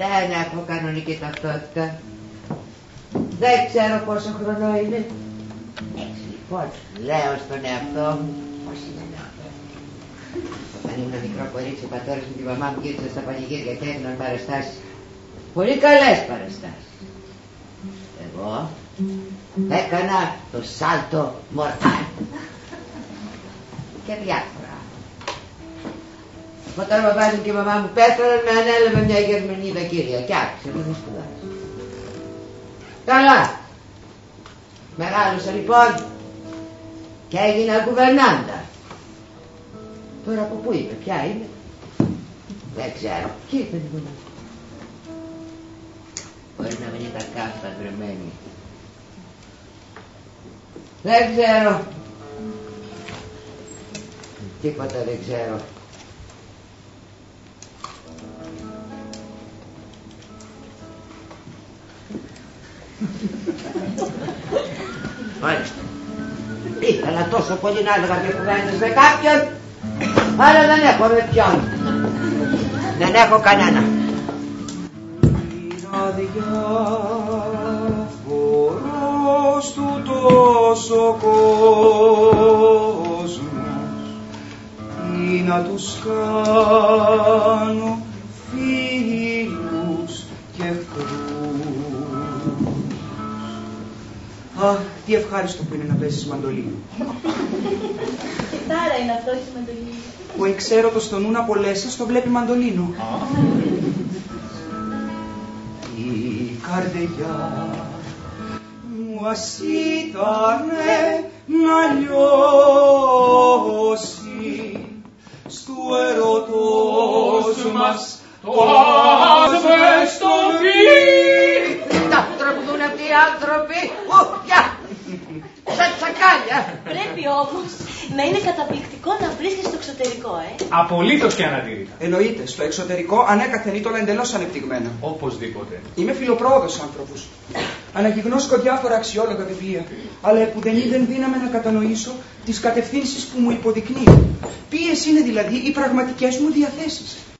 Δεν έχω κανονική ταυτότητα. Δεν ξέρω πόσο χρονό είναι. Έτσι λοιπόν, λέω στον εαυτό μου πως είναι νέο. Όταν ήμουν μικρό κορίτσι, ο πατέρας με τη μαμά μου γύρισε στα πανηγύρια και έγιναν παραστάσεις. Πολύ καλές παραστάσεις. Εγώ έκανα το σάλτο μορτάλ και διάφορα. Όταν ο παπάς μου και η μαμά μου πέθαναν, με ανέλαβε μια Γερμανίδα κυρία και άρχισε να με σπουδάσει. Καλά. Μεγάλωσα λοιπόν και έγινα κουβερνάντα. Τώρα από πού είμαι, ποια είμαι, δεν ξέρω. Κοίτα λοιπόν. Μπορεί να μην ήταν καν παντρεμένη. Δεν ξέρω. Τίποτα δεν ξέρω. Μάλιστα. Ήθελα τόσο πολύ να έλεγα και κουβέντες με κάποιον, αλλά δεν έχω με ποιον. Δεν έχω κανένα. Αδιάφορος του τόσο κόσμος, ή να τους κάνω φίλους και εχθρούς. Αχ, τι ευχάριστο που είναι να παίζεις μαντολίνο. Κιθάρα είναι αυτό, όχι μαντολίνο. Ο εξαίρετος στο νου Απολέσας το βλέπει μαντολίνο. Η καρδιά μου ας ήτανε να λιώσει στου ερωτός μας το άσβεστο βι. Τα τροπούν αυτοί οι άνθρωποι. Ουφια! Σαν τσακάλια. Πρέπει όμως να είναι καταπληκτικό να βρίσκεσαι στο εξωτερικό, Απολύτως και αναντήρητα. Εννοείται, στο εξωτερικό ανέκαθεν ήτολα εντελώς ανεπτυγμένα. Οπωσδήποτε. Είμαι φιλοπρόοδος άνθρωπος. Αναγιγνώσκω διάφορα αξιόλογα βιβλία, αλλά επουδενή δεν δύναμαι να κατανοήσω τις κατευθύνσεις που μου υποδεικνύουν. Ποιες είναι δηλαδή οι πραγματικές μου διαθέσεις.